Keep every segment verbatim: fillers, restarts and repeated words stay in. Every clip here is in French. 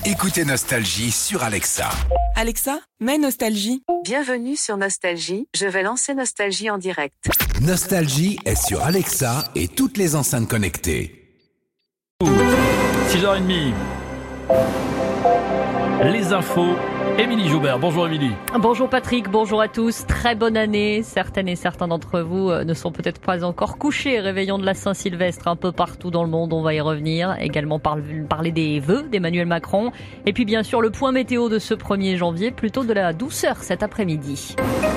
Écoutez Nostalgie sur Alexa. Alexa, mets Nostalgie. Bienvenue sur Nostalgie, je vais lancer Nostalgie en direct. Nostalgie est sur Alexa et toutes les enceintes connectées. six heures trente. Les infos. Émilie Joubert. Bonjour Émilie. Bonjour Patrick, bonjour à tous. Très bonne année. Certaines et certains d'entre vous ne sont peut-être pas encore couchés. Réveillon de la Saint-Sylvestre un peu partout dans le monde, on va y revenir. Également parler des vœux d'Emmanuel Macron. Et puis bien sûr le point météo de ce premier janvier, plutôt de la douceur cet après-midi.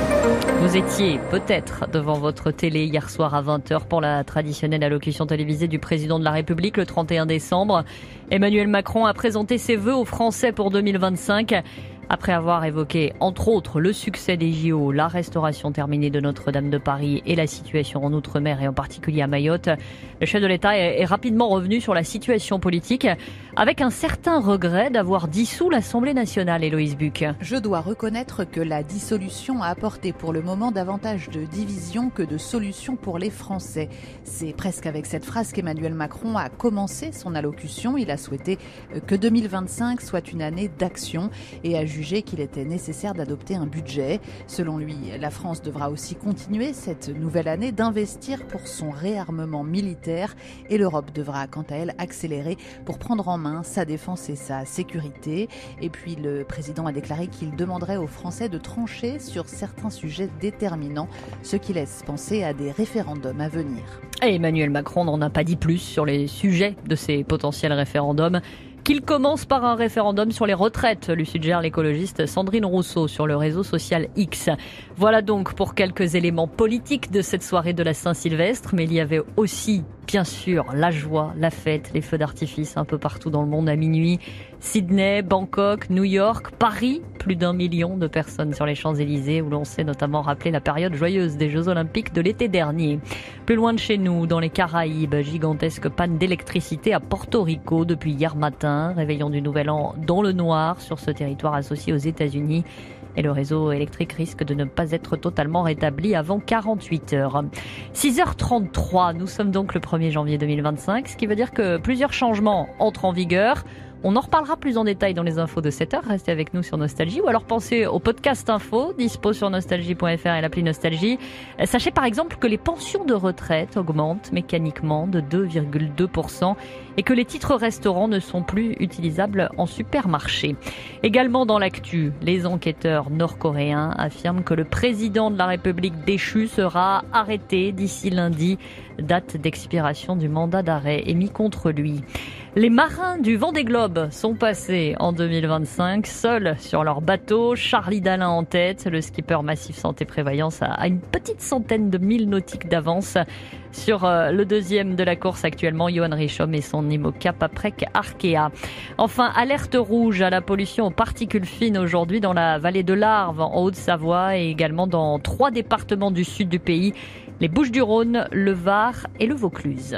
Vous étiez peut-être devant votre télé hier soir à vingt heures pour la traditionnelle allocution télévisée du président de la République le trente et un décembre. Emmanuel Macron a présenté ses vœux aux Français pour deux mille vingt-cinq. Après avoir évoqué, entre autres, le succès des J O, la restauration terminée de Notre-Dame de Paris et la situation en Outre-mer et en particulier à Mayotte, le chef de l'État est rapidement revenu sur la situation politique avec un certain regret d'avoir dissous l'Assemblée nationale, Héloïse Buck. Je dois reconnaître que la dissolution a apporté pour le moment davantage de division que de solutions pour les Français. C'est presque avec cette phrase qu'Emmanuel Macron a commencé son allocution. Il a souhaité que deux mille vingt-cinq soit une année d'action et a jugé qu'il était nécessaire d'adopter un budget. Selon lui, la France devra aussi continuer cette nouvelle année d'investir pour son réarmement militaire et l'Europe devra quant à elle accélérer pour prendre en main sa défense et sa sécurité. Et puis le président a déclaré qu'il demanderait aux Français de trancher sur certains sujets déterminants, ce qui laisse penser à des référendums à venir. Et Emmanuel Macron n'en a pas dit plus sur les sujets de ces potentiels référendums. Qu'il commence par un référendum sur les retraites, lui suggère l'écologiste Sandrine Rousseau sur le réseau social X. Voilà donc pour quelques éléments politiques de cette soirée de la Saint-Sylvestre, mais il y avait aussi, bien sûr, la joie, la fête, les feux d'artifice un peu partout dans le monde à minuit. Sydney, Bangkok, New York, Paris, plus d'un million de personnes sur les Champs-Élysées où l'on sait notamment rappeler la période joyeuse des Jeux Olympiques de l'été dernier. Plus loin de chez nous, dans les Caraïbes, gigantesque panne d'électricité à Porto Rico depuis hier matin. Réveillon du Nouvel An dans le noir sur ce territoire associé aux États-Unis. Et le réseau électrique risque de ne pas être totalement rétabli avant quarante-huit heures. six heures trente-trois, nous sommes donc le premier janvier deux mille vingt-cinq, ce qui veut dire que plusieurs changements entrent en vigueur. On en reparlera plus en détail dans les infos de sept heures. Restez avec nous sur Nostalgie ou alors pensez au podcast info dispo sur nostalgie point f r et l'appli Nostalgie. Sachez par exemple que les pensions de retraite augmentent mécaniquement de deux virgule deux pour cent et que les titres restaurants ne sont plus utilisables en supermarché. Également dans l'actu, les enquêteurs nord-coréens affirment que le président de la République déchu sera arrêté d'ici lundi, date d'expiration du mandat d'arrêt émis contre lui. Les marins du Vendée Globe sont passés en deux mille vingt-cinq, seuls sur leur bateau, Charlie Dalin en tête. Le skipper Massif Santé Prévoyance a une petite centaine de milles nautiques d'avance sur le deuxième de la course actuellement, Johan Richomme et son IMOCA Paprec Arkea. Enfin, alerte rouge à la pollution aux particules fines aujourd'hui dans la vallée de l'Arve, en Haute-Savoie et également dans trois départements du sud du pays, les Bouches-du-Rhône, le Var et le Vaucluse.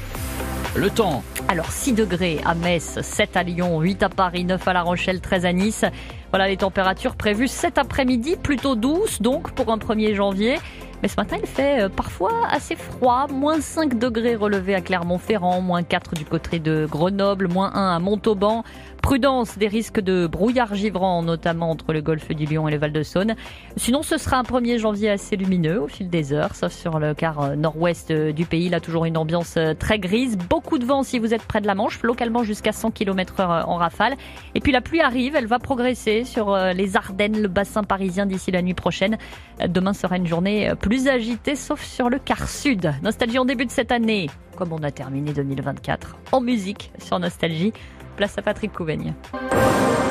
Le temps. Alors six degrés à Metz, sept à Lyon, huit à Paris, neuf à La Rochelle, treize à Nice. Voilà les températures prévues cet après-midi, plutôt douces donc pour un premier janvier. Mais ce matin, il fait parfois assez froid. Moins cinq degrés relevés à Clermont-Ferrand, moins quatre du côté de Grenoble, moins un à Montauban. Prudence, des risques de brouillard givrant, notamment entre le golfe du Lion et le Val-de-Saône. Sinon, ce sera un premier janvier assez lumineux au fil des heures, sauf sur le quart nord-ouest du pays. Là, toujours une ambiance très grise. Beaucoup de vent si vous êtes près de la Manche, localement jusqu'à cent kilomètres heure en rafale. Et puis la pluie arrive, elle va progresser sur les Ardennes, le bassin parisien d'ici la nuit prochaine. Demain sera une journée plus agitée, sauf sur le quart sud. Nostalgie en début de cette année, comme on a terminé deux mille vingt-quatre, en musique sur Nostalgie. Place à Patrick Couvaigne.